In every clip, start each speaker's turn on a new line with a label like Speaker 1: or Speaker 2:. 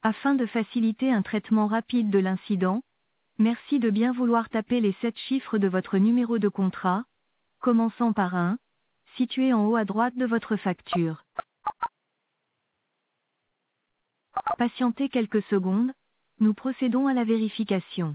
Speaker 1: Afin de faciliter un traitement rapide de l'incident, merci de bien vouloir taper les 7 chiffres de votre numéro de contrat, commençant par 1, situé en haut à droite de votre facture. Patientez quelques secondes, nous procédons à la vérification.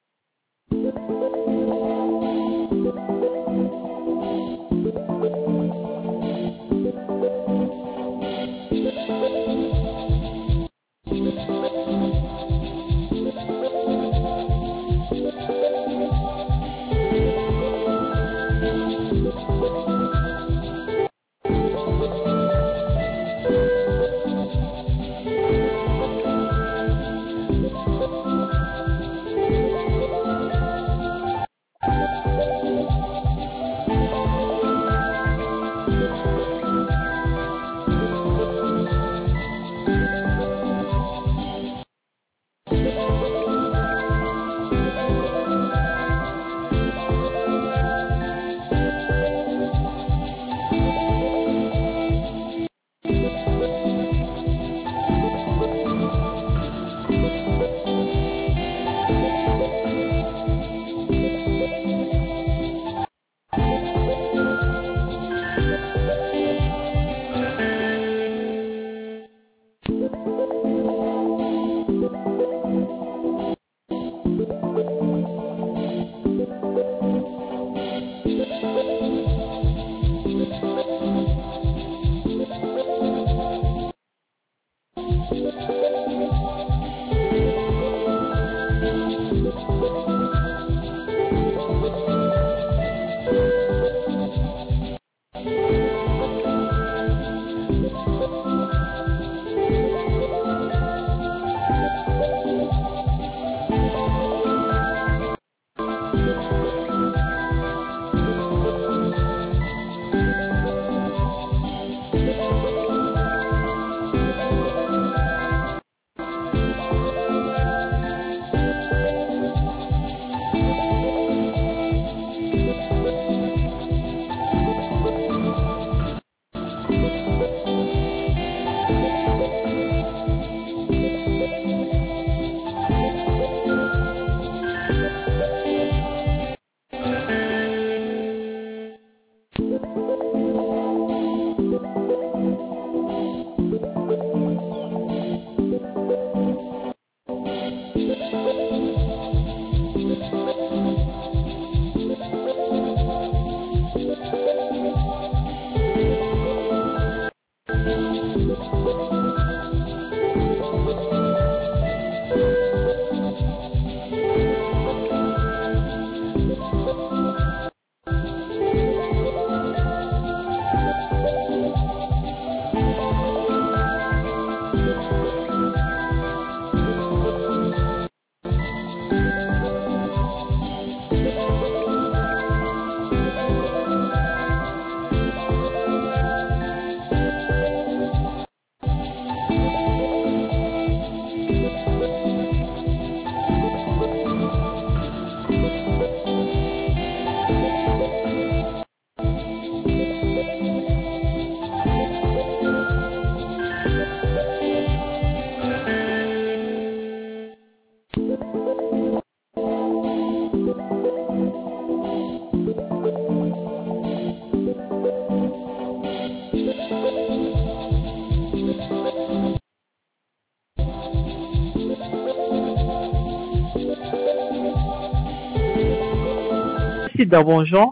Speaker 2: Bonjour.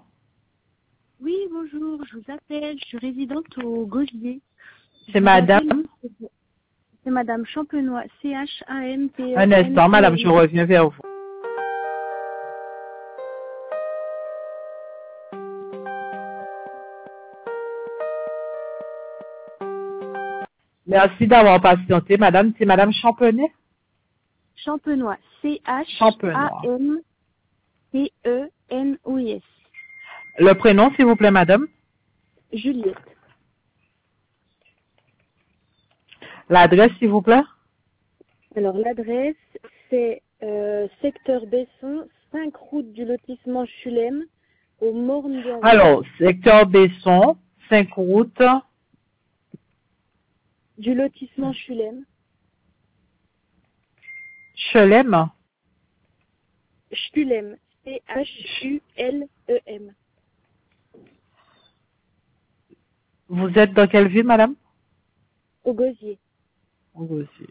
Speaker 3: Oui, bonjour, je vous appelle, je suis résidente au Gosier.
Speaker 2: C'est madame.
Speaker 3: C'est madame Champenois, C-H-A-M-P-E.
Speaker 2: Un instant, madame, je reviens vers vous. Merci d'avoir patienté, madame. C'est madame Champenois?
Speaker 3: Champenois, C-H-A-M-P-E-N-O-I-S.
Speaker 2: Le prénom, s'il vous plaît, madame?
Speaker 3: Juliette.
Speaker 2: L'adresse, s'il vous plaît?
Speaker 3: Alors, l'adresse, c'est secteur Besson, 5 route du lotissement Chulem, au Morne-Garonne.
Speaker 2: Alors, secteur Besson, 5 routes
Speaker 3: du lotissement Chulem.
Speaker 2: Chelem.
Speaker 3: Chulem. C-H-U-L-E-M.
Speaker 2: Vous êtes dans quelle ville, madame?
Speaker 3: Au Gosier.
Speaker 2: Au Gosier.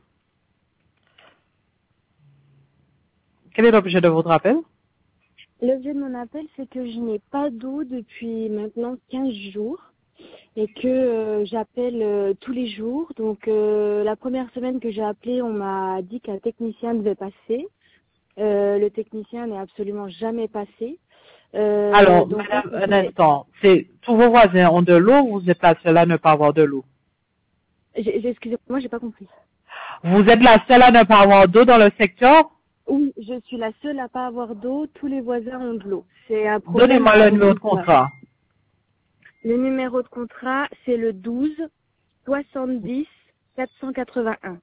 Speaker 2: Quel est l'objet de votre appel?
Speaker 3: L'objet de mon appel, c'est que je n'ai pas d'eau depuis maintenant 15 jours et que j'appelle tous les jours. Donc la première semaine que j'ai appelé, on m'a dit qu'un technicien devait passer. Le technicien n'est absolument jamais passé.
Speaker 2: Alors,
Speaker 3: donc,
Speaker 2: madame, un instant. Tous vos voisins ont de l'eau ou vous êtes la seule à ne pas avoir de l'eau?
Speaker 3: Excusez-moi, j'ai pas compris.
Speaker 2: Vous êtes la seule à ne pas avoir d'eau dans le secteur?
Speaker 3: Oui, je suis la seule à pas avoir d'eau. Tous les voisins ont de l'eau. C'est un problème.
Speaker 2: Donnez-moi le numéro de contrat.
Speaker 3: Le numéro de contrat, c'est le 12 70 481.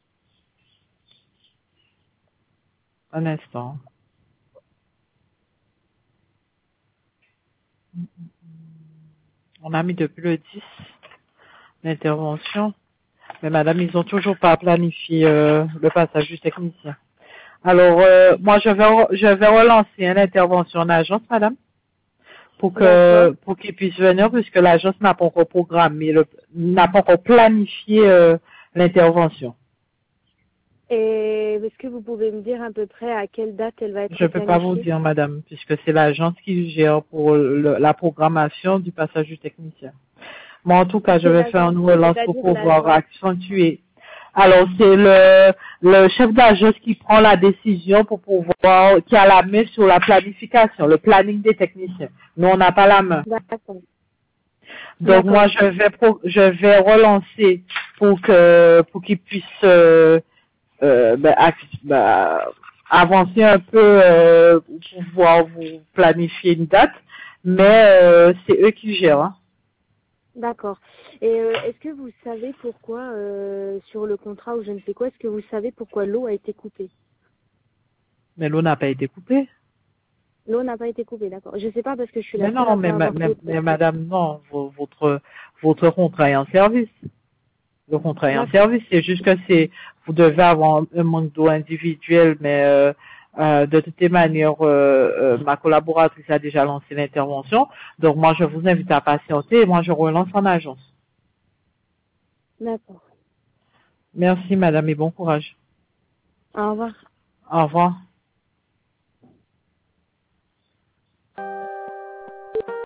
Speaker 2: Un instant. On a mis depuis le 10 l'intervention. Mais madame, ils ont toujours pas planifié le passage du technicien. Alors, moi, je vais relancer une intervention en agence, madame, pour qu'ils puissent venir, puisque l'agence n'a pas encore programmé, n'a pas encore planifié l'intervention.
Speaker 3: Et est-ce que vous pouvez me dire à peu près à quelle date elle va être
Speaker 2: Je peux pas vous dire, madame, puisque c'est l'agence qui gère pour la programmation du passage du technicien. Moi, en tout cas, je vais faire une relance pour pouvoir accentuer. Alors, c'est le chef d'agence qui prend la décision pour pouvoir, qui a la main sur la planification, le planning des techniciens. Nous, on n'a pas la main.
Speaker 3: D'accord.
Speaker 2: Donc, moi, je vais relancer pour qu'ils puissent avancer un peu pour pouvoir vous planifier une date, mais c'est eux qui gèrent. Hein.
Speaker 3: D'accord. Et est-ce que vous savez pourquoi, sur le contrat ou je ne sais quoi, est-ce que vous savez pourquoi l'eau a été coupée?
Speaker 2: Mais l'eau n'a pas été coupée.
Speaker 3: L'eau n'a pas été coupée, d'accord. Je ne sais pas parce que je suis la
Speaker 2: seule. Mais non, mais madame, non, votre contrat est en service. Le contrat est en service, c'est juste que vous devez avoir un manque d'eau individuel, mais de toute manière, ma collaboratrice a déjà lancé l'intervention. Donc moi, je vous invite à patienter et moi, je relance en agence.
Speaker 3: D'accord.
Speaker 2: Merci, madame, et bon courage.
Speaker 3: Au revoir.
Speaker 2: Au revoir.